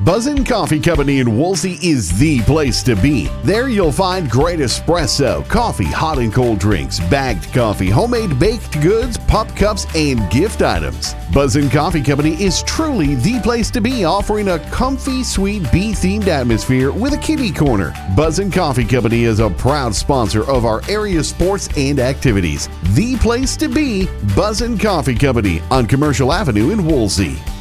Buzzin' Coffee Company in Woolsey is the place to be. There you'll find great espresso, coffee, hot and cold drinks, bagged coffee, homemade baked goods, pop cups, and gift items. Buzzin' Coffee Company is truly the place to be, offering a comfy, sweet bee-themed atmosphere with a kitty corner. Buzzin' Coffee Company is a proud sponsor of our area sports and activities. The place to be, Buzzin' Coffee Company on Commercial Avenue in Woolsey.